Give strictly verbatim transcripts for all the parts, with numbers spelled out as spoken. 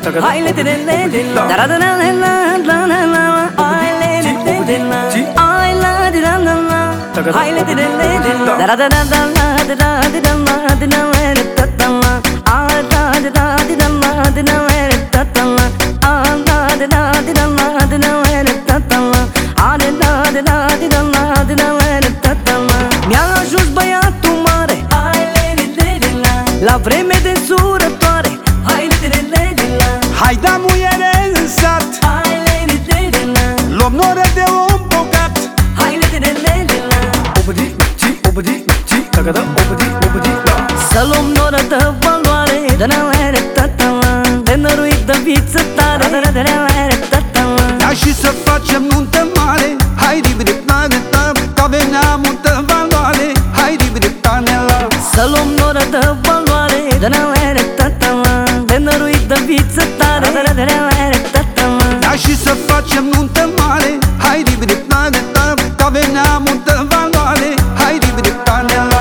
hai le le le la da da la la la la la hai le le le la hai la di la la la hai le le le la da da da da la da da di da la di na le ta ta la ai da di da di da la di na le ta ta la ai da di da di da la di na le ta ta la ai da di da di da la di na le ta ta la mi-a ajuns băiatul mare hai le le le la la vreme de surătoare hai le le le la hai da muiere în sat, hai le le le la luăm noră de om bogat. hai le le le la Obădi, ci, obădi, ci, tagada, obădi, obădi, la. să luăm noră de valoare de na le ta ta la de năruit de viță tare de de le ta ta la Ia și să facem nuntă mare, hai ribri plane ta, că avem multă valoare, hai ribri plane la. să luăm noră de valoare de na le ta ta la de năruit de viță tare de de le ta ta la Ia și să facem nuntă mare, hai ribri plane ta, că avem multă valoare, hai ribri plane la.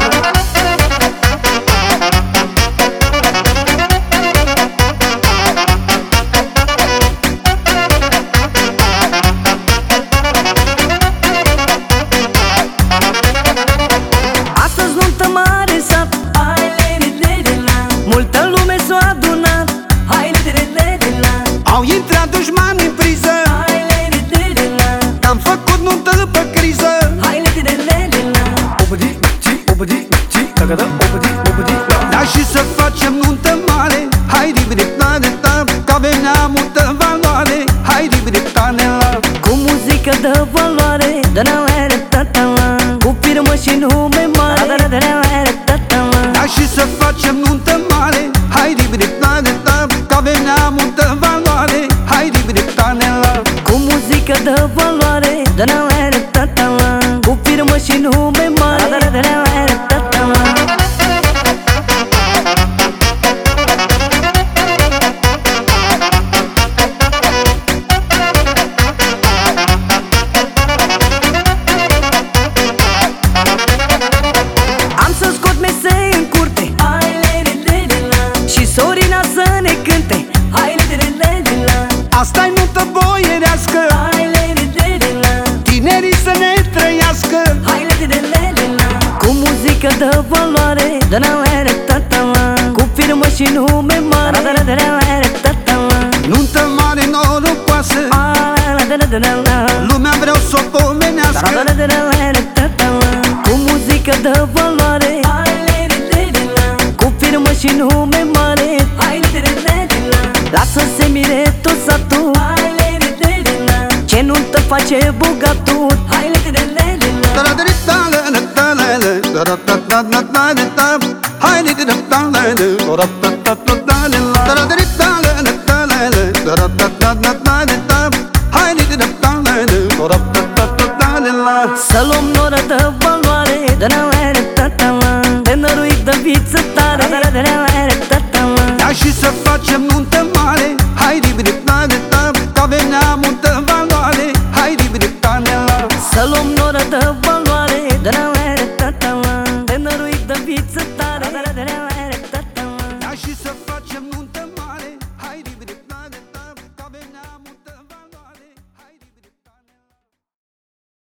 astăzi nuntă mare sat hai le le le la multă lume s-a adunat hai le le le la Au intrat dușmani în priză, hai le le le la am făcut nuntă pe criză. hai le le le la Obădi, ci, obădi, ci, tagada, obădi, obădi, la. Ia și să facem nuntă mare, hai ribri plane ta, că avem multă valoare, hai ribri plane la. cu muzică de valoare de na le ta ta la cu firmă și nume mare de de le ta ta la Ia și să facem nuntă mare, hai ribri plane ta, că avem multă valoare, hai ribri plane la. cu muzică de valoare de na le ta ta la cu firmă și nume mare de de le ta ta la am să scot mesei în curte hai le le le la și Sorina să ne cânte hai le le le la Asta-i nuntă boierească, hai le le le la tinerii să ne trăiască. hai le le le la cu muzică de valoare de na le ta ta la cu firmă și nume mare de de le ta ta la Nuntă mare norocoasă, de de de la lumea vreau să o pomenească. de de le ta ta la cu muzică de valoare hai le le le la cu firmă și nume mare hai le le le la lasă-se mire tot satul hai le le le la ce nuntă face bogatul hai le le le la Hai să luăm noră de valoare de na le ta ta la de năruit de viță tare de de le ta ta la Ia și să facem nuntă mare, hai ribri plane ta, că avem multă valoare, hai ribri plane la. să luăm noră de valoare de na le ta ta la de năruit de viță